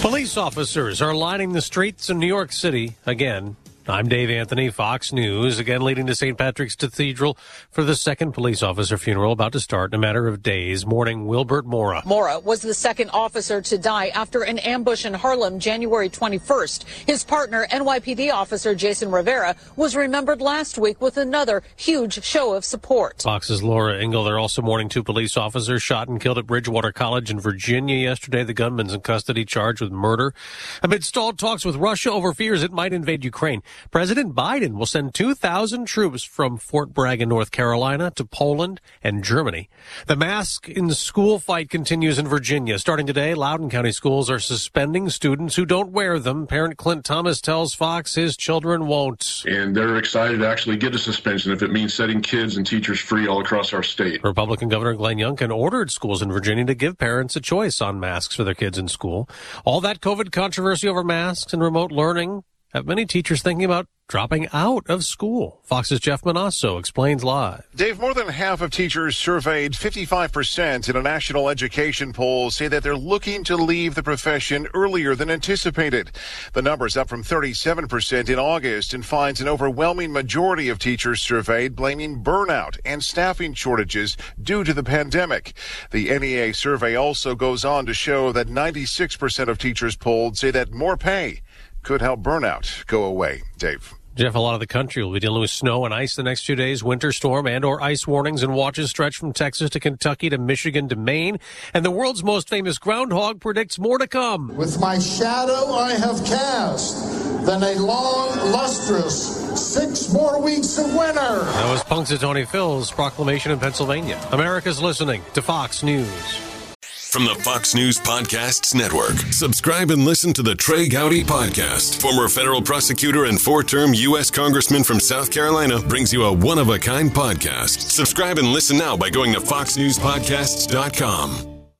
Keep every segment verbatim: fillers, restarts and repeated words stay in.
Police officers are lining the streets in New York City again. I'm Dave Anthony, Fox News, again leading to Saint Patrick's Cathedral for the second police officer funeral about to start in a matter of days. Morning, Wilbert Mora. Mora was the second officer to die after an ambush in Harlem January twenty-first. His partner, N Y P D officer Jason Rivera, was remembered last week with another huge show of support. Fox's Laura Ingle. They're also mourning two police officers shot and killed at Bridgewater College in Virginia yesterday. The gunman's in custody, charged with murder. Amid stalled talks with Russia over fears it might invade Ukraine, President Biden will send two thousand troops from Fort Bragg in North Carolina to Poland and Germany. The mask in school fight continues in Virginia. Starting today, Loudoun County schools are suspending students who don't wear them. Parent Clint Thomas tells Fox his children won't. And they're excited to actually get a suspension if it means setting kids and teachers free all across our state. Republican Governor Glenn Youngkin ordered schools in Virginia to give parents a choice on masks for their kids in school. All that COVID controversy over masks and remote learning have many teachers thinking about dropping out of school. Fox's Jeff Manasso explains live. Dave, more than half of teachers surveyed, fifty-five percent in a national education poll, say that they're looking to leave the profession earlier than anticipated. The number's up from thirty-seven percent in August and finds an overwhelming majority of teachers surveyed blaming burnout and staffing shortages due to the pandemic. The N E A survey also goes on to show that ninety-six percent of teachers polled say that more pay could help burnout go away. Dave. Jeff, a lot of the country will be dealing with snow and ice the next few days. Winter storm and or ice warnings and watches stretch from Texas to Kentucky to Michigan to Maine. And the world's most famous groundhog predicts more to come. With my shadow I have cast, then a long, lustrous six more weeks of winter. That was Punxsutawney Phil's proclamation in Pennsylvania. America's listening to Fox News. From the Fox News Podcasts Network, subscribe and listen to the Trey Gowdy Podcast. Former federal prosecutor and four-term U S congressman from South Carolina brings you a one-of-a-kind podcast. Subscribe and listen now by going to fox news podcasts dot com.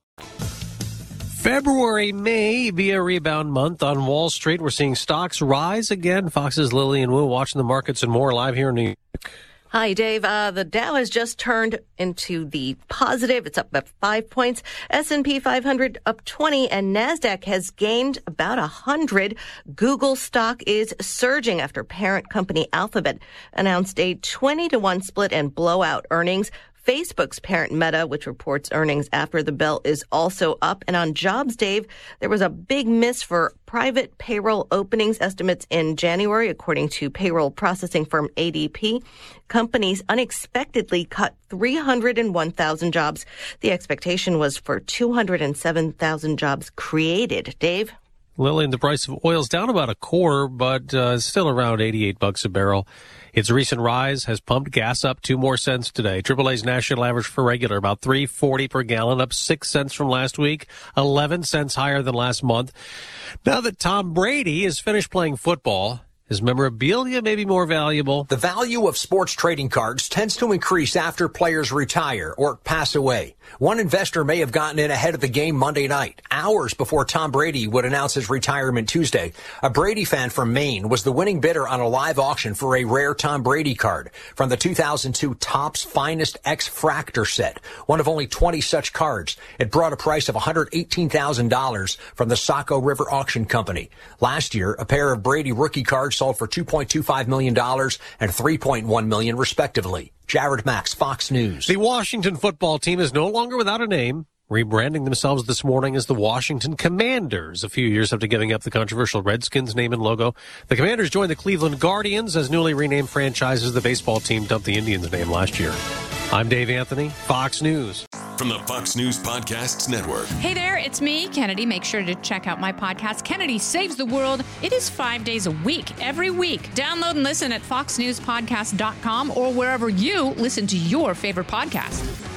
February may be a rebound month on Wall Street. We're seeing stocks rise again. Fox's Lillian Wu watching the markets and more live here in New York. Hi, Dave. Uh, the Dow has just turned into the positive. It's up about five points. S and P five hundred up twenty, and NASDAQ has gained about one hundred. Google stock is surging after parent company Alphabet announced a twenty to one split and blowout earnings. Facebook's parent Meta, which reports earnings after the bell, is also up. And on jobs, Dave, there was a big miss for private payroll openings estimates in January, according to payroll processing firm A D P. Companies unexpectedly cut three hundred one thousand jobs. The expectation was for two hundred seven thousand jobs created. Dave? Lillian, the price of oil is down about a quarter, but uh, still around eighty-eight bucks a barrel. Its recent rise has pumped gas up two more cents today. triple A's national average for regular, about three forty per gallon, up six cents from last week, eleven cents higher than last month. Now that Tom Brady is finished playing football, his memorabilia may be more valuable. The value of sports trading cards tends to increase after players retire or pass away. One investor may have gotten in ahead of the game Monday night, hours before Tom Brady would announce his retirement Tuesday. A Brady fan from Maine was the winning bidder on a live auction for a rare Tom Brady card from the two thousand two Topps Finest X Fractor set, one of only twenty such cards. It brought a price of one hundred eighteen thousand dollars from the Saco River Auction Company. Last year, a pair of Brady rookie cards sold for two point two five million dollars and three point one million dollars respectively. Jared Max, Fox News. The Washington football team is no longer without a name, rebranding themselves this morning as the Washington Commanders, a few years after giving up the controversial Redskins name and logo. The Commanders joined the Cleveland Guardians as newly renamed franchises. The baseball team dumped the Indians name last year. I'm Dave Anthony, Fox News. From the Fox News Podcasts Network. Hey there, it's me, Kennedy. Make sure to check out my podcast, Kennedy Saves the World. It is five days a week, every week. Download and listen at fox news podcast dot com or wherever you listen to your favorite podcast.